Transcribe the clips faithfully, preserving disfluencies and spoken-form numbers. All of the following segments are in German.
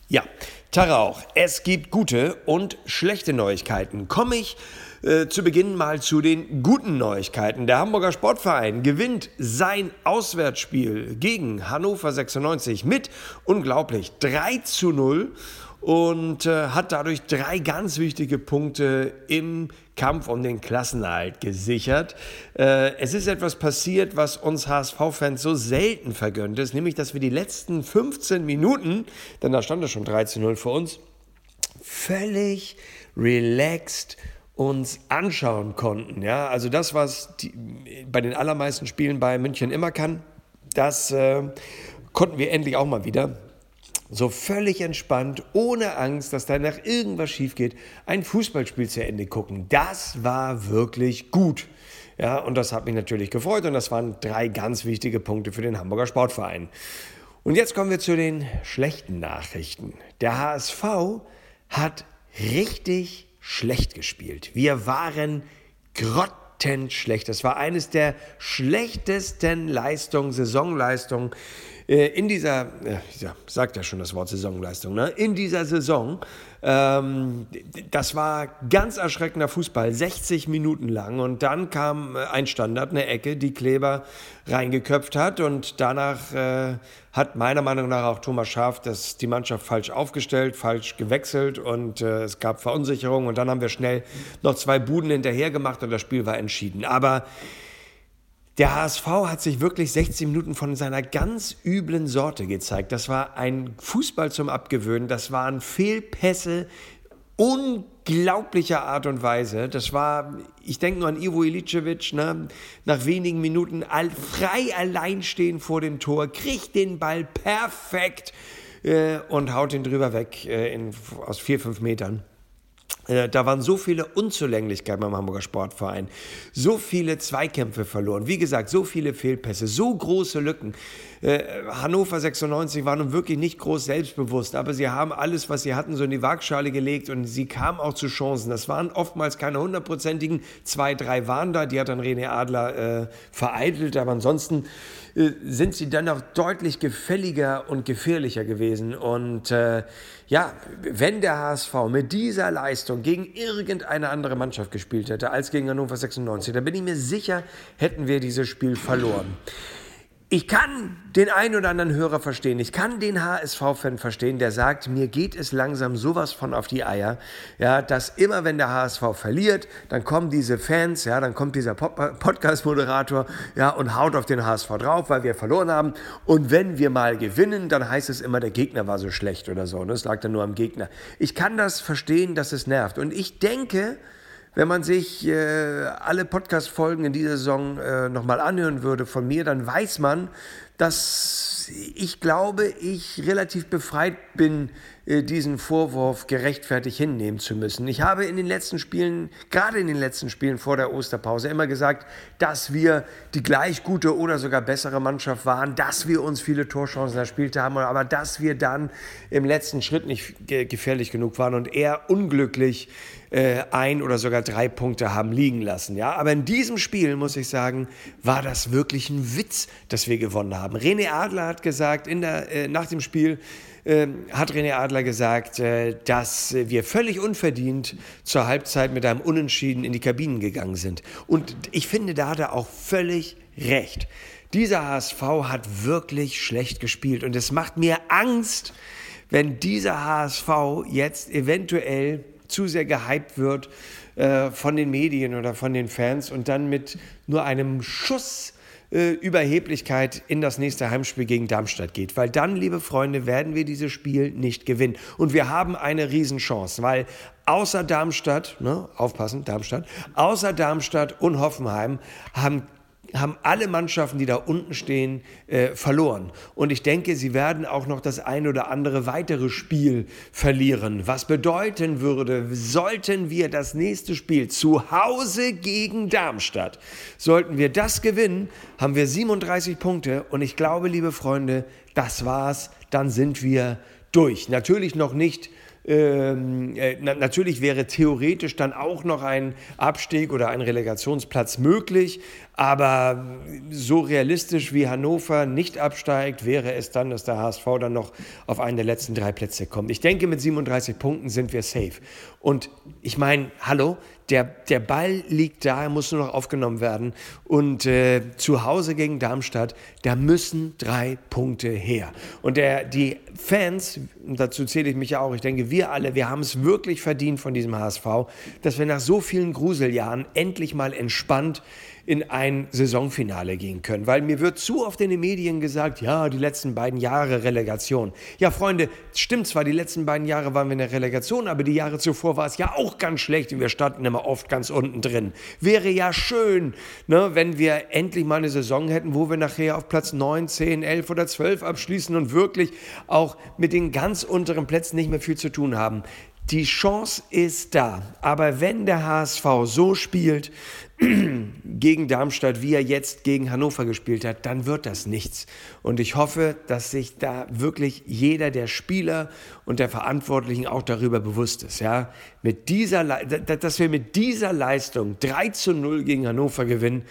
Ja, Tag auch. Es gibt gute und schlechte Neuigkeiten. Komme ich äh, zu Beginn mal zu den guten Neuigkeiten. Der Hamburger Sportverein gewinnt sein Auswärtsspiel gegen Hannover sechsundneunzig mit, unglaublich, drei zu null und äh, hat dadurch drei ganz wichtige Punkte im Kampf um den Klassenerhalt gesichert. Äh, es ist etwas passiert, was uns H S V-Fans so selten vergönnt ist, nämlich, dass wir die letzten fünfzehn Minuten, denn da stand es schon drei zu null für uns, völlig relaxed uns anschauen konnten. Ja? Also das, was die, bei den allermeisten Spielen bei München immer kann, das äh, konnten wir endlich auch mal wieder. So völlig entspannt, ohne Angst, dass danach irgendwas schief geht, ein Fußballspiel zu Ende gucken. Das war wirklich gut. Ja, und das hat mich natürlich gefreut und das waren drei ganz wichtige Punkte für den Hamburger Sportverein. Und jetzt kommen wir zu den schlechten Nachrichten. Der H S V hat richtig schlecht gespielt. Wir waren grottenschlecht. Das war eines der schlechtesten Leistungen, Saisonleistungen in dieser, ja, sagt ja schon das Wort Saisonleistung, ne? In dieser Saison, ähm, das war ganz erschreckender Fußball, sechzig Minuten lang und dann kam ein Standard, eine Ecke, die Kleber reingeköpft hat und danach äh, hat meiner Meinung nach auch Thomas Schaaf das, die Mannschaft falsch aufgestellt, falsch gewechselt und äh, es gab Verunsicherung und dann haben wir schnell noch zwei Buden hinterher gemacht und das Spiel war entschieden. Aber der H S V hat sich wirklich sechzehn Minuten von seiner ganz üblen Sorte gezeigt. Das war ein Fußball zum Abgewöhnen, das waren Fehlpässe unglaublicher Art und Weise. Das war, ich denke nur an Ivo Iličević, ne? Nach wenigen Minuten all, frei allein stehen vor dem Tor, kriegt den Ball perfekt äh, und haut ihn drüber weg äh, in, aus vier, fünf Metern. Da waren so viele Unzulänglichkeiten beim Hamburger Sportverein, so viele Zweikämpfe verloren, wie gesagt, so viele Fehlpässe, so große Lücken. Äh, Hannover sechsundneunzig war nun wirklich nicht groß selbstbewusst, aber sie haben alles, was sie hatten, so in die Waagschale gelegt und sie kamen auch zu Chancen. Das waren oftmals keine hundertprozentigen, zwei, drei waren da, die hat dann René Adler äh, vereitelt, aber ansonsten äh, sind sie dann auch deutlich gefälliger und gefährlicher gewesen. Und äh, ja, wenn der H S V mit dieser Leistung gegen irgendeine andere Mannschaft gespielt hätte als gegen Hannover sechsundneunzig, dann bin ich mir sicher, hätten wir dieses Spiel verloren. Ich kann den einen oder anderen Hörer verstehen, ich kann den H S V-Fan verstehen, der sagt, mir geht es langsam sowas von auf die Eier, ja, dass immer wenn der H S V verliert, dann kommen diese Fans, ja, dann kommt dieser Podcast-Moderator, ja, und haut auf den H S V drauf, weil wir verloren haben und wenn wir mal gewinnen, dann heißt es immer, der Gegner war so schlecht oder so, und das lag dann nur am Gegner. Ich kann das verstehen, dass es nervt und ich denke, wenn man sich äh, alle Podcast-Folgen in dieser Saison äh, nochmal anhören würde von mir, dann weiß man, dass ich glaube, ich relativ befreit bin, äh, diesen Vorwurf gerechtfertigt hinnehmen zu müssen. Ich habe in den letzten Spielen, gerade in den letzten Spielen vor der Osterpause immer gesagt, dass wir die gleich gute oder sogar bessere Mannschaft waren, dass wir uns viele Torchancen erspielt haben, aber dass wir dann im letzten Schritt nicht ge- gefährlich genug waren und eher unglücklich äh, ein oder sogar drei Punkte haben liegen lassen. Ja? Aber in diesem Spiel, muss ich sagen, war das wirklich ein Witz, dass wir gewonnen haben. René Adler hat gesagt, in der, äh, nach dem Spiel äh, hat René Adler gesagt, äh, dass wir völlig unverdient zur Halbzeit mit einem Unentschieden in die Kabinen gegangen sind. Und ich finde, da hat er auch völlig recht. Dieser H S V hat wirklich schlecht gespielt und es macht mir Angst, wenn dieser H S V jetzt eventuell zu sehr gehypt wird äh, von den Medien oder von den Fans und dann mit nur einem Schuss äh, Überheblichkeit in das nächste Heimspiel gegen Darmstadt geht. Weil dann, liebe Freunde, werden wir dieses Spiel nicht gewinnen. Und wir haben eine Riesenchance, weil außer Darmstadt, ne, aufpassen, Darmstadt, außer Darmstadt und Hoffenheim haben haben alle Mannschaften, die da unten stehen, äh, verloren. Und ich denke, sie werden auch noch das ein oder andere weitere Spiel verlieren. Was bedeuten würde, sollten wir das nächste Spiel zu Hause gegen Darmstadt, sollten wir das gewinnen, haben wir siebenunddreißig Punkte. Und ich glaube, liebe Freunde, das war's. Dann sind wir durch. Natürlich noch nicht Ähm, äh, na, natürlich wäre theoretisch dann auch noch ein Abstieg oder ein Relegationsplatz möglich, aber so realistisch wie Hannover nicht absteigt, wäre es dann, dass der H S V dann noch auf einen der letzten drei Plätze kommt. Ich denke, mit siebenunddreißig Punkten sind wir safe. Und ich meine, hallo, der, der Ball liegt da, er muss nur noch aufgenommen werden. Und äh, zu Hause gegen Darmstadt, da müssen drei Punkte her. Und der, die Fans, und dazu zähle ich mich ja auch, ich denke, wir alle, wir haben es wirklich verdient von diesem H S V, dass wir nach so vielen Gruseljahren endlich mal entspannt in ein Saisonfinale gehen können. Weil mir wird zu oft in den Medien gesagt, ja, die letzten beiden Jahre Relegation. Ja, Freunde, stimmt zwar, die letzten beiden Jahre waren wir in der Relegation, aber die Jahre zuvor war es ja auch ganz schlecht und wir standen immer oft ganz unten drin. Wäre ja schön, ne, wenn wir endlich mal eine Saison hätten, wo wir nachher auf Platz neun, zehn, elf oder zwölf abschließen und wirklich auch mit den ganz unteren Plätzen nicht mehr viel zu tun haben. Die Chance ist da, aber wenn der H S V so spielt gegen Darmstadt, wie er jetzt gegen Hannover gespielt hat, dann wird das nichts. Und ich hoffe, dass sich da wirklich jeder der Spieler und der Verantwortlichen auch darüber bewusst ist. Ja? Mit dieser, dass wir mit dieser Leistung drei zu null gegen Hannover gewinnen,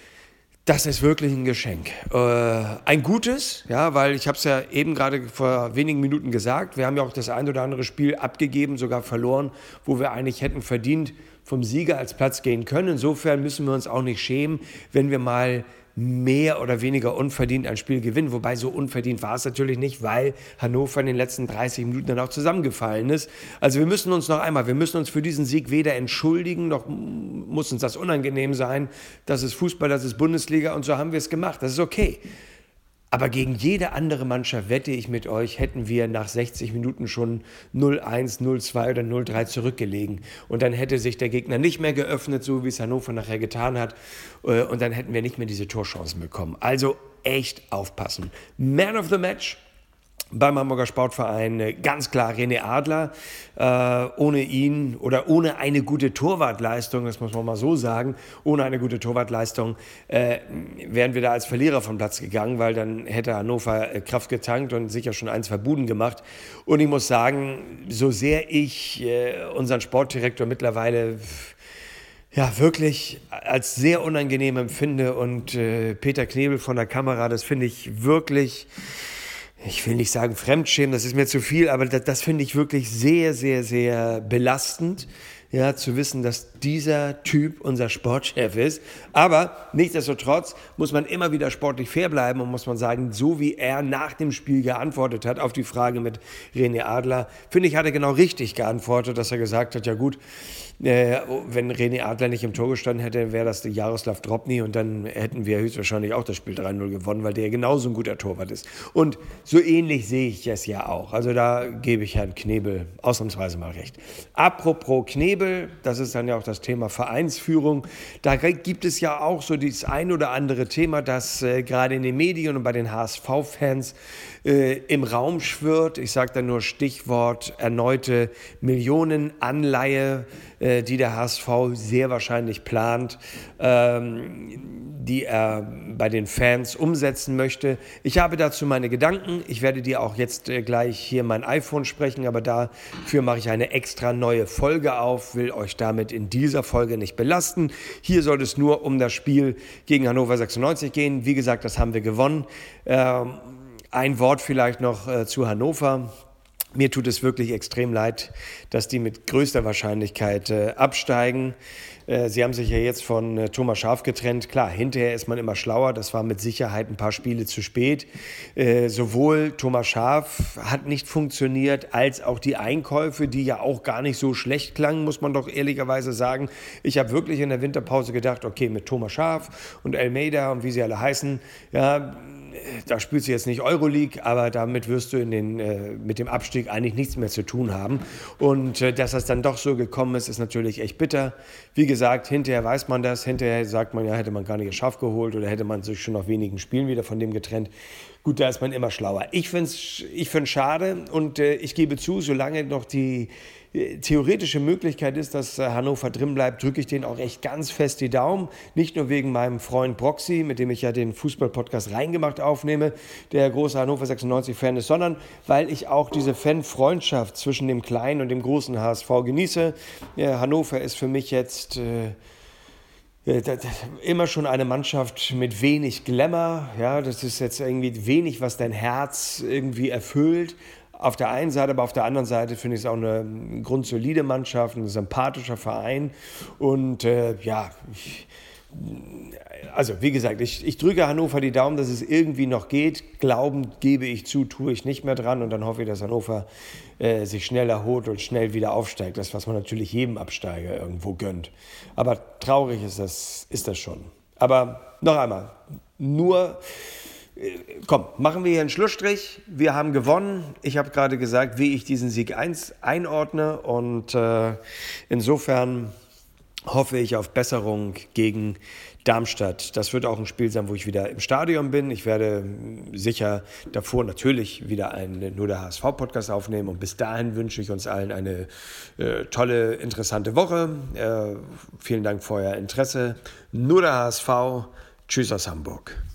das ist wirklich ein Geschenk. Äh, ein gutes, ja, weil ich habe es ja eben gerade vor wenigen Minuten gesagt, wir haben ja auch das ein oder andere Spiel abgegeben, sogar verloren, wo wir eigentlich hätten verdient vom Sieger als Platz gehen können. Insofern müssen wir uns auch nicht schämen, wenn wir mal mehr oder weniger unverdient ein Spiel gewinnen. Wobei so unverdient war es natürlich nicht, weil Hannover in den letzten dreißig Minuten dann auch zusammengefallen ist. Also wir müssen uns noch einmal, wir müssen uns für diesen Sieg weder entschuldigen, noch muss uns das unangenehm sein. Das ist Fußball, das ist Bundesliga und so haben wir es gemacht. Das ist okay. Aber gegen jede andere Mannschaft, wette ich mit euch, hätten wir nach sechzig Minuten schon null eins, null zwei oder null drei zurückgelegen. Und dann hätte sich der Gegner nicht mehr geöffnet, so wie es Hannover nachher getan hat. Und dann hätten wir nicht mehr diese Torchancen bekommen. Also echt aufpassen. Man of the Match beim Hamburger Sportverein ganz klar René Adler. Äh, ohne ihn oder ohne eine gute Torwartleistung, das muss man mal so sagen, ohne eine gute Torwartleistung äh, wären wir da als Verlierer vom Platz gegangen, weil dann hätte Hannover äh, Kraft getankt und sicher schon ein, zwei Buden gemacht. Und ich muss sagen, so sehr ich äh, unseren Sportdirektor mittlerweile ja, wirklich als sehr unangenehm empfinde und äh, Peter Knebel von der Kamera, das finde ich wirklich, ich will nicht sagen Fremdschämen, das ist mir zu viel, aber das, das finde ich wirklich sehr, sehr, sehr belastend, ja, zu wissen, dass dieser Typ unser Sportchef ist. Aber nichtsdestotrotz muss man immer wieder sportlich fair bleiben und muss man sagen, so wie er nach dem Spiel geantwortet hat auf die Frage mit René Adler, finde ich, hat er genau richtig geantwortet, dass er gesagt hat, ja gut, äh, wenn René Adler nicht im Tor gestanden hätte, wäre das der Jaroslav Drobny und dann hätten wir höchstwahrscheinlich auch das Spiel drei null gewonnen, weil der genauso ein guter Torwart ist. Und so ähnlich sehe ich es ja auch. Also da gebe ich Herrn Knebel ausnahmsweise mal recht. Apropos Knebel, das ist dann ja auch das Thema Vereinsführung. Da gibt es ja auch so das ein oder andere Thema, das äh, gerade in den Medien und bei den H S V-Fans äh, im Raum schwirrt. Ich sage da nur Stichwort erneute Millionenanleihe, äh, die der H S V sehr wahrscheinlich plant, ähm, die er bei den Fans umsetzen möchte. Ich habe dazu meine Gedanken. Ich werde dir auch jetzt äh, gleich hier mein iPhone sprechen, aber dafür mache ich eine extra neue Folge auf, will euch damit in dieser Folge nicht belasten. Hier soll es nur um das Spiel gegen Hannover sechsundneunzig gehen. Wie gesagt, das haben wir gewonnen. Ähm, ein Wort vielleicht noch äh, zu Hannover. Mir tut es wirklich extrem leid, dass die mit größter Wahrscheinlichkeit äh, absteigen. Äh, sie haben sich ja jetzt von äh, Thomas Schaaf getrennt. Klar, hinterher ist man immer schlauer. Das war mit Sicherheit ein paar Spiele zu spät. Äh, sowohl Thomas Schaaf hat nicht funktioniert, als auch die Einkäufe, die ja auch gar nicht so schlecht klangen, muss man doch ehrlicherweise sagen. Ich habe wirklich in der Winterpause gedacht, okay, mit Thomas Schaaf und Almeida und wie sie alle heißen, ja, da spielst du jetzt nicht Euroleague, aber damit wirst du in den, äh, mit dem Abstieg eigentlich nichts mehr zu tun haben. Und äh, dass das dann doch so gekommen ist, ist natürlich echt bitter. Wie gesagt, hinterher weiß man das. Hinterher sagt man, ja, hätte man gar nicht geschafft geholt oder hätte man sich schon nach wenigen Spielen wieder von dem getrennt. Gut, da ist man immer schlauer. Ich finde es ich find's schade und äh, ich gebe zu, solange noch die äh, theoretische Möglichkeit ist, dass äh, Hannover drin bleibt, drücke ich denen auch echt ganz fest die Daumen. Nicht nur wegen meinem Freund Broxy, mit dem ich ja den Fußball-Podcast Reingemacht aufnehme, der große Hannover sechsundneunzig-Fan ist, sondern weil ich auch diese Fan-Freundschaft zwischen dem kleinen und dem großen H S V genieße. Ja, Hannover ist für mich jetzt... Äh, immer schon eine Mannschaft mit wenig Glamour, ja, das ist jetzt irgendwie wenig, was dein Herz irgendwie erfüllt. Auf der einen Seite, aber auf der anderen Seite finde ich es auch eine grundsolide Mannschaft, ein sympathischer Verein und äh, ja, ich, also wie gesagt, ich, ich drücke Hannover die Daumen, dass es irgendwie noch geht. Glauben gebe ich zu, tue ich nicht mehr dran und dann hoffe ich, dass Hannover äh, sich schnell erholt und schnell wieder aufsteigt. Das, was man natürlich jedem Absteiger irgendwo gönnt. Aber traurig ist das, ist das schon. Aber noch einmal, nur, äh, komm, machen wir hier einen Schlussstrich. Wir haben gewonnen. Ich habe gerade gesagt, wie ich diesen Sieg eins einordne und äh, insofern hoffe ich auf Besserung gegen Darmstadt. Das wird auch ein Spiel sein, wo ich wieder im Stadion bin. Ich werde sicher davor natürlich wieder einen Nur der H S V-Podcast aufnehmen. Und bis dahin wünsche ich uns allen eine äh, tolle, interessante Woche. Äh, vielen Dank für euer Interesse. Nur der H S V. Tschüss aus Hamburg.